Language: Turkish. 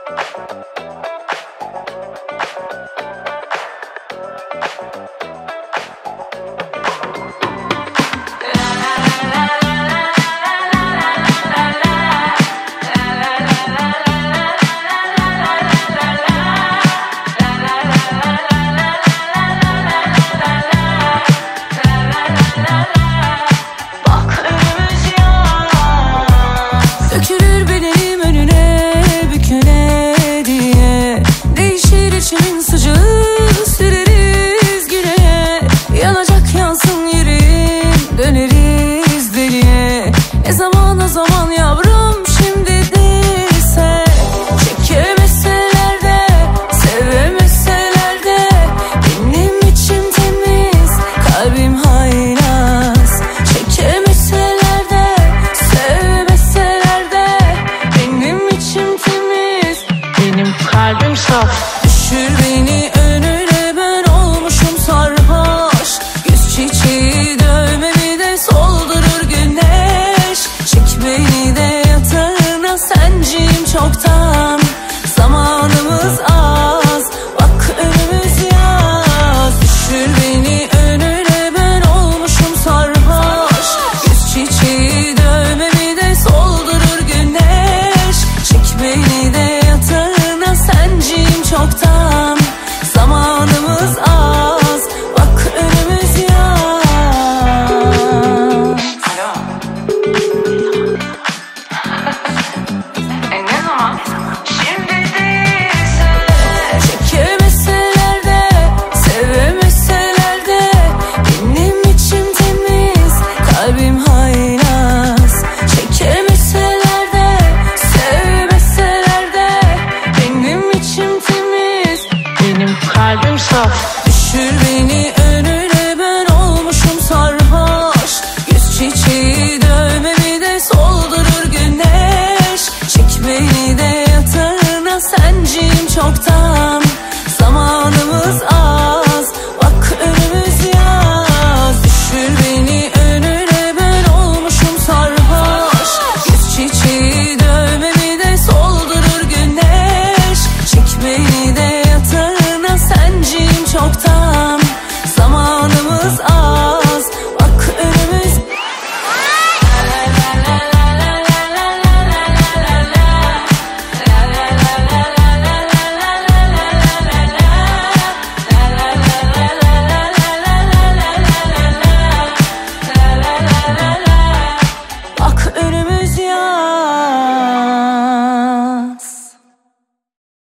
Zaman yavrum şimdi değilse, çekemeseler de sevemeseler de benim içim temiz, kalbim haylaz. Çekemeseler de sevemeseler de benim içim temiz, benim kalbim saf. Düşür beni önüne, ben olmuşum sarhoş. Yüz çiçeği dövmemi de soldurur güneş. Çek beni de yatağına, senciyim çoktan. Zamanımız az, bak önümüz yaz. Düşür beni önüne, ben olmuşum sarhoş. Yüz çiçeği dövmemi de soldurur güneş. Çek beni de yatağına, senciyim çoktan. Zamanımız az, bak önümüz yaz. Ne zaman? Şimdi değilse. Çekemeseler de sevemeseler de benim içim temiz, kalbim haylaz. Çekemeseler de sevemeseler de benim içim temiz, benim kalbim saf. Düşür beni önüne, ben olmuşum sarhoş. Yüz çiçeği dövmemi de soldurur güneş. Çek beni de yatağına, senciyim çoktan.